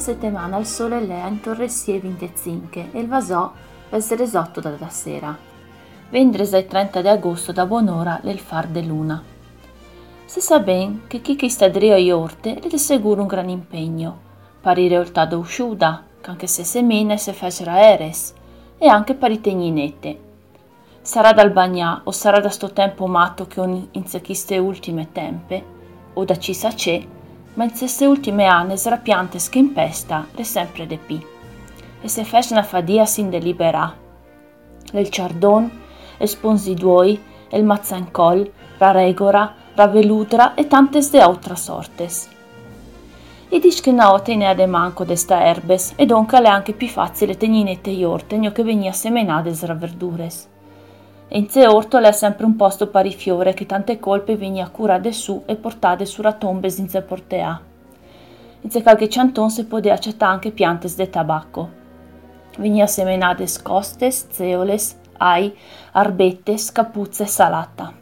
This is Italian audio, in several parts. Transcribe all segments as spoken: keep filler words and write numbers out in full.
settimana il sole lea intorressie venticinque e il vasò essere esotto da da sera. Vendresa il trenta di agosto da buon'ora l'el far de luna. Si sa ben che chi che sta drio a orte è di sicuro un gran impegno, parire oltado usciuda, che anche se semene se facera eres, e anche per i tegninette. Sarà dal bagnà o sarà da sto tempo matto che on in queste ultime tempe, o da ci sa c'è, ma in queste ultime anni sra piantes che impesta è sempre de pi. E se fece una fadia sin deliberà. Il ciardon, il sponsiduoi, il mazzancol, la regora, la veludra e tantes de altra sortes. I dic che naote ne ha de manco de sta erbes, e donca le anche più facile tegninette e ortegno che venia semenade sra verdures. E in ze orto le ha sempre un posto pari fiore che tante colpe venia curade su e portate sura tombes in ze portea. In ze qualche cianton se podea accetta anche piantes de tabacco. Venia semenades costes, zeoles, ai, arbettes, capuzze e salata.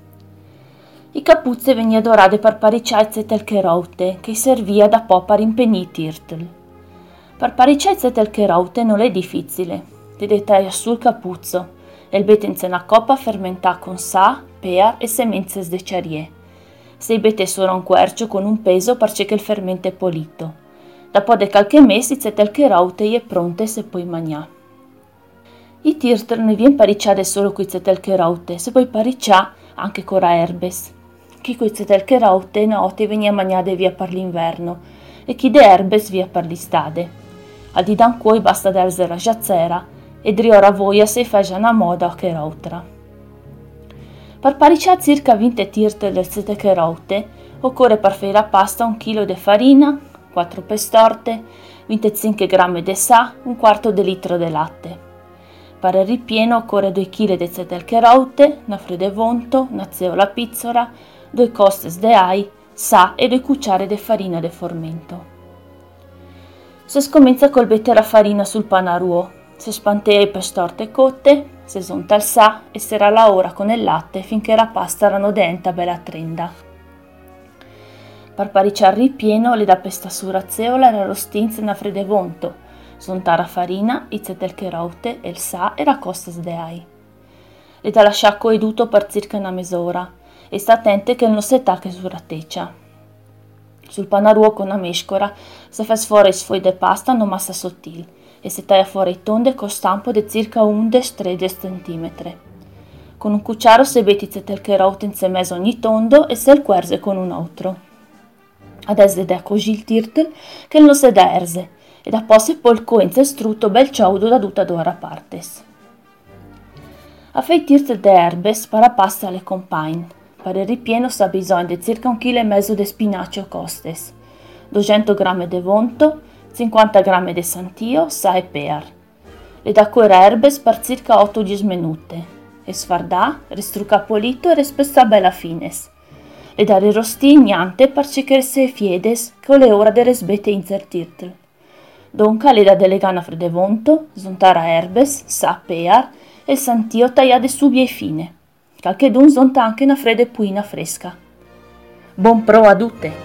I capuzze venia dorate per paricciaizze tel cheroute, che servia da po' per impegnì tirtel. Per paricciaizze tel cheroute non è difficile, ti dettaglia sul capuzzo, e il bete in una coppa fermentà con sa, pear e semenzes de cerie. Se i bete solo un quercio con un peso perché che il fermento è polito. Dopo de qualche mesi c'è tel cheroute è pronte se puoi mangià. I tirtel non vien paricciate solo qui c'è tel cheroute, se puoi pariccià anche cora erbes. Chi qui c'è tel cheroute notte venia mangiate via per l'inverno e chi de erbes via per l'istade. Al di dan cui basta darse la giazzera e driora voia se fa una moda che routra. Per pariccià circa venti tirtel del sete cheroute occorre per fare la pasta un chilo di farina, quattro pestorte, venticinque grammi di sa, un quarto di litro di latte. Per il ripieno occorre due chili di zetel cheroute, una fredde vonto, una zeola pizzora, due costes de ai, sa e due cucciare di farina di formento. Se scomincia col bette la farina sul panaruo, se spantea i pestorte cotte, se zonta il sa e serà la ora con il latte finché la pasta rano denta bella trenda. Per paricciare il ripieno le da pesta sura zeola e la rostinza una fredde vonto, zontare la farina, i zetel cheroute e il sa e la costes de ai. Le da lasciare coeduto per circa una mezz'ora e sta attente che non si tacche sulla teccia. Sul panaruo con una mescora se fa fuori sfoi de pasta non massa sottile e si taglia fuori i tonde con stampo di circa undici tredici centimetri. Con un cucciaro se betti i zetel cheroute in se mezzo ogni tondo e se il querze con un altro. Adesso da così il tirtel che non si da erze e da poi si poi il coenze strutto bel ciaudo da tutta d'ora partes. A fare i tirtel de erbes para pasta alle compagne. Per il ripieno sa bisogno di circa un chilo e mezzo di spinacio costes, duecento grammi di vonto, cinquanta grammi di santio, sa e pear. Le da cuore erbes per circa otto dieci minuti e sfardà, ristrucca polito e rispessa bella fines. Le da rirosti niente per cercare se fiedes che le ora de resbete insertirtel. Donca le da delegana fredde vonto, zontara erbes, sa pear e il santio tagliate subie e fine. Qualchedun zonta anche una fredda puina fresca. Buon pro a tutte!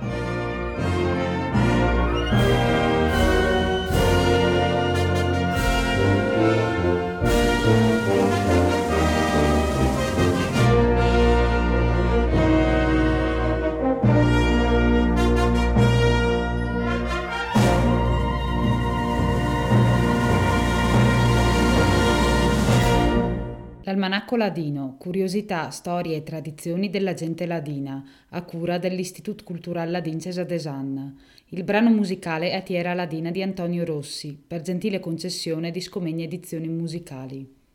L'Almanacco Ladino, curiosità, storie e tradizioni della gente ladina, a cura dell'Istitut Cultural Ladin Cesa Desanna. Il brano musicale è Tiera Ladina di Antonio Rossi, per gentile concessione di Scomegna Edizioni Musicali.